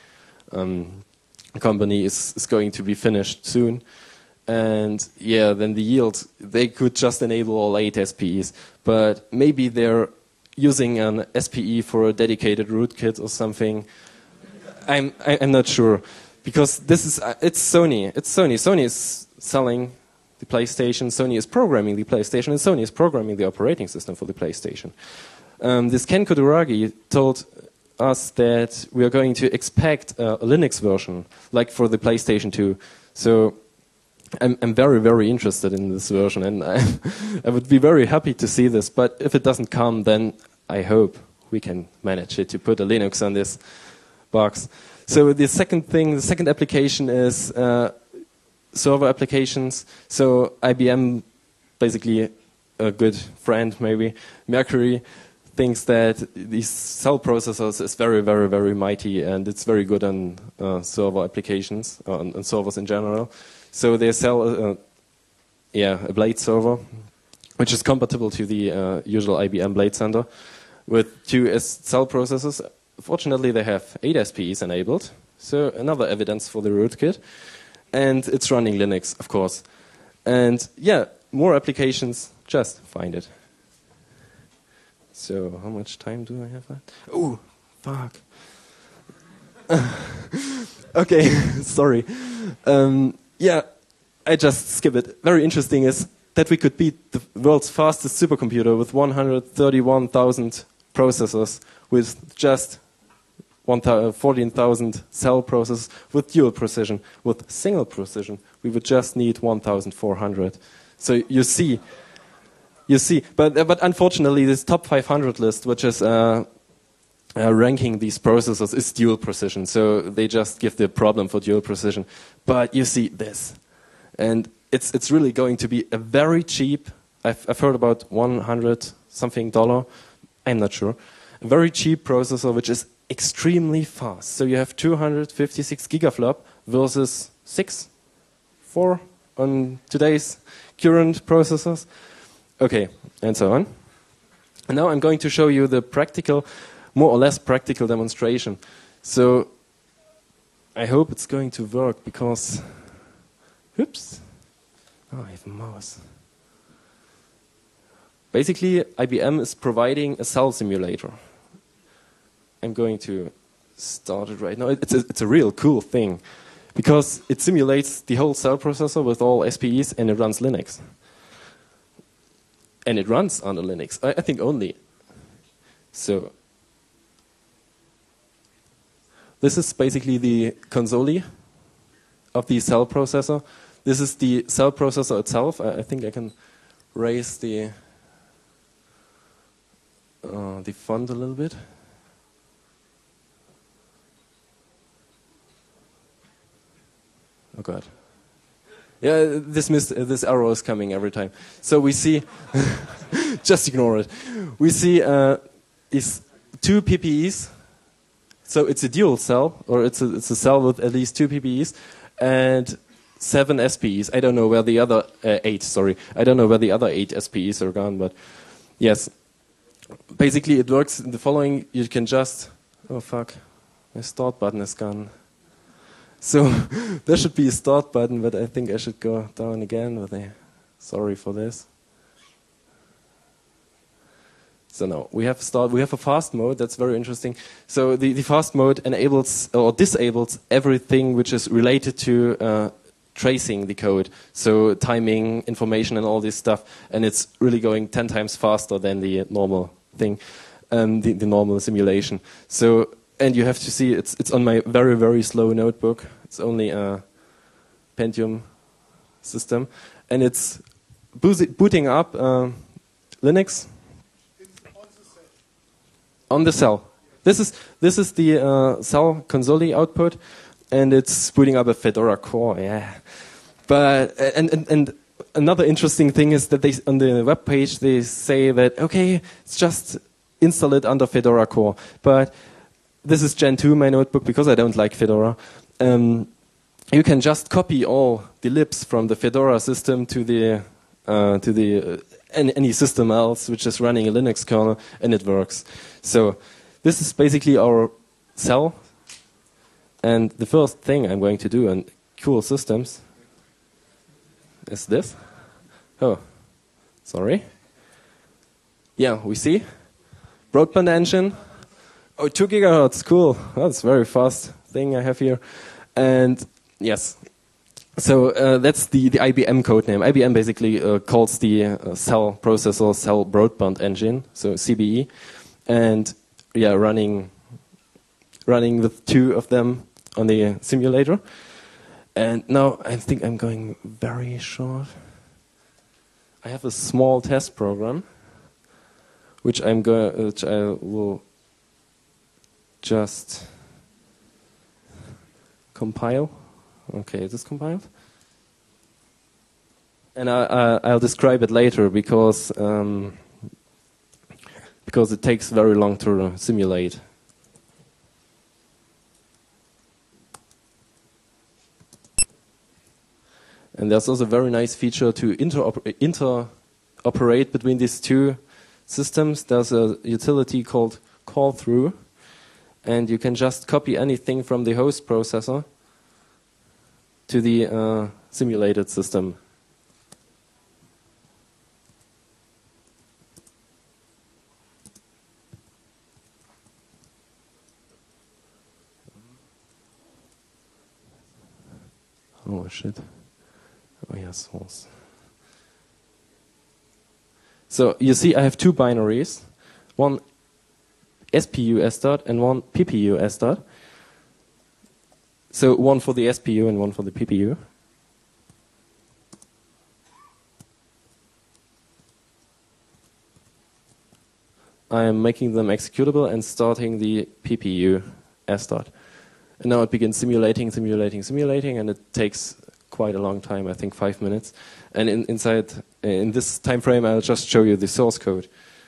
A: company, is going to be finished soon. And yeah, then the yield, they could just enable all 8 SPEs, but maybe they're using an SPE for a dedicated rootkit or something. I'm not sure, because it's Sony. Sony is selling the PlayStation, Sony is programming the PlayStation, and Sony is programming the operating system for the PlayStation. This Ken Kutaragi told us that we are going to expect a Linux version, like for the PlayStation 2. So I'm very, very interested in this version, and I would be very happy to see this. But if it doesn't come, then I hope we can manage it to put a Linux on this box. So the second application is server applications. So IBM, basically a good friend maybe, Mercury, thinks that these cell processors is very, very, very mighty, and it's very good on server applications, on servers in general. So they sell a Blade server, which is compatible to the usual IBM Blade Center with 2 cell processors. Fortunately, they have 8 SPEs enabled, so another evidence for the rootkit. And it's running Linux, of course. And yeah, more applications, just find it. So how much time do I have left? Oh, fuck. Okay, sorry. Yeah, I just skip it. Very interesting is that we could beat the world's fastest supercomputer with 131,000 processors with just 14,000 cell processors with dual precision. With single precision, we would just need 1,400. So you see. But unfortunately, this top 500 list, which is ranking these processors, is dual precision. So they just give the problem for dual precision. But you see this, and it's really going to be a very cheap. I've heard about $100 something. I'm not sure. A very cheap processor, which is extremely fast. So you have 256 gigaflop versus 4 on today's current processors. Okay, and so on. And now I'm going to show you the practical, more or less practical demonstration. So I hope it's going to work because, oops, oh, I have a mouse. Basically, IBM is providing a cell simulator. I'm going to start it right now. It's a real cool thing because it simulates the whole cell processor with all SPEs and it runs Linux. And it runs under Linux, I think only. So this is basically the console of the cell processor. This is the cell processor itself. I think I can raise the font a little bit. Oh God. Yeah, this arrow is coming every time. So we see, just ignore it. We see is 2 PPEs. So it's a dual cell, or it's a cell with at least 2 PPEs and 7 SPEs. I don't know where the other 8. Sorry, I don't know where the other 8 SPEs are gone, but yes. Basically, it works in the following. You can just, oh fuck, my start button is gone. So there should be a start button, but I think I should go down again with a sorry for this. So now we have a fast mode. That's very interesting. So the fast mode enables or disables everything which is related to tracing the code. So timing, information, and all this stuff. And it's really going 10 times faster than the normal thing, the normal simulation. So. And you have to see, it's on my very, very slow notebook. It's only a Pentium system. And it's booting up Linux on the cell. This is the cell console output, and it's booting up a Fedora core, yeah. But and another interesting thing is that they on the web page they say that, okay, it's just install it under Fedora core. But this is Gen 2, my notebook, because I don't like Fedora. You can just copy all the libs from the Fedora system to the any system else which is running a Linux kernel, and it works. So this is basically our cell. And the first thing I'm going to do on cool systems is this. Oh, sorry. Yeah, we see broadband engine. Oh, 2 gigahertz, cool. That's a very fast thing I have here. And yes, so that's the IBM codename. IBM basically calls the cell processor cell broadband engine, so CBE. And yeah, running with 2 of them on the simulator. And now I think I'm going very short. I have a small test program, which I will just compile. Okay, is this compiled? And I'll describe it later because it takes very long to simulate. And there's also a very nice feature to operate between these two systems, there's a utility called call through, and you can just copy anything from the host processor to the simulated system. Oh shit. Oh yes, false. So you see I have two binaries, one SPU S dot and one PPU S dot. So one for the SPU and one for the PPU. I am making them executable and starting the PPU S dot. And now it begins simulating, and it takes quite a long time, I think 5 minutes. And in this time frame, I'll just show you the source code.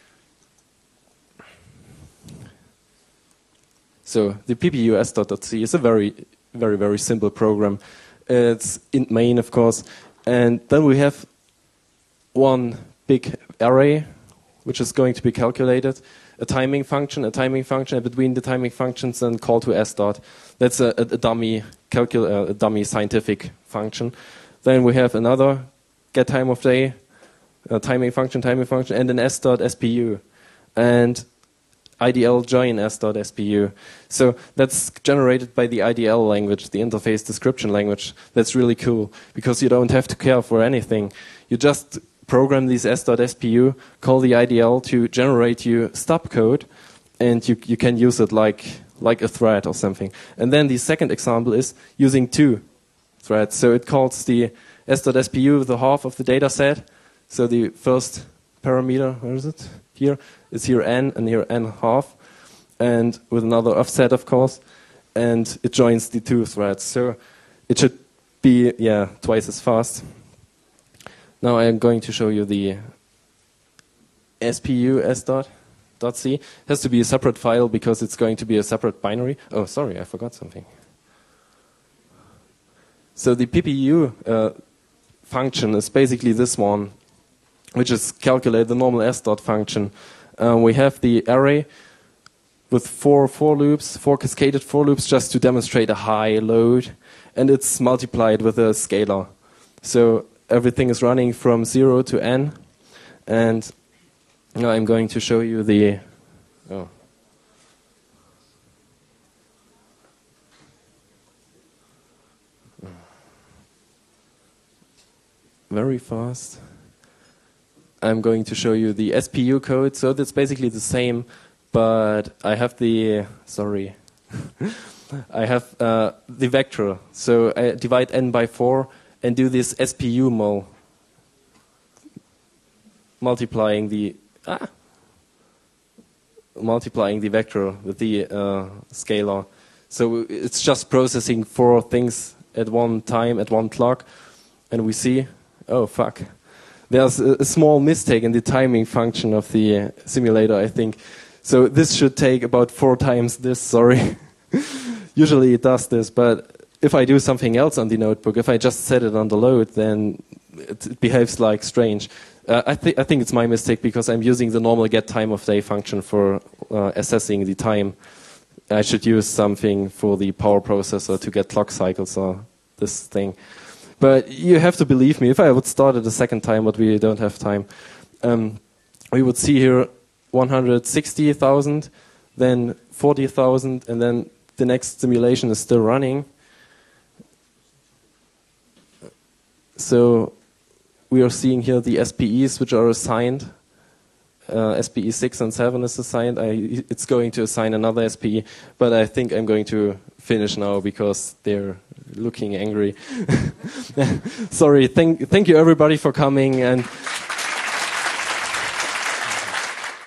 A: So the PPU S.C is a very, very, very simple program. It's int main, of course. And then we have one big array, which is going to be calculated, a timing function, and between the timing functions, then call to S dot. That's a dummy scientific function. Then we have another get time of day, a timing function, and an S dot SPU, and IDL join S dot SPU. So that's generated by the IDL language, the interface description language. That's really cool because you don't have to care for anything. You just program these S.SPU, call the IDL to generate you stub code, and you can use it like a thread or something. And then the second example is using two threads. So it calls the S.SPU the half of the data set. So the first parameter, where is it? Here is here n, and here n half, and with another offset, of course. And it joins the two threads. So it should be, twice as fast. Now I am going to show you the SPU S.C. It has to be a separate file because it's going to be a separate binary. Oh, sorry, I forgot something. So the PPU function is basically this one, which is calculate the normal S dot function. We have the array with four cascaded for loops, just to demonstrate a high load, and it's multiplied with a scalar. So everything is running from 0 to n, and now I'm going to show you the very fast. I'm going to show you the SPU code. So that's basically the same, but I have the I have the vector. So I divide n by 4 and do this SPU mul, multiplying the vector with the scalar. So it's just processing 4 things at one time, at one clock, and we see, oh fuck, there's a small mistake in the timing function of the simulator, I think. So this should take about 4 times this, sorry. Usually it does this, but if I do something else on the notebook, if I just set it on the load, then it behaves like strange. I think it's my mistake because I'm using the normal get time of day function for assessing the time. I should use something for the power processor to get clock cycles or this thing. But you have to believe me, if I would start it a second time, but we don't have time, we would see here 160,000, then 40,000, and then the next simulation is still running. So we are seeing here the SPEs which are assigned. SPE 6 and 7 is assigned. It's going to assign another SPE, but I think I'm going to finish now because they're looking angry. Sorry, thank you everybody for coming, and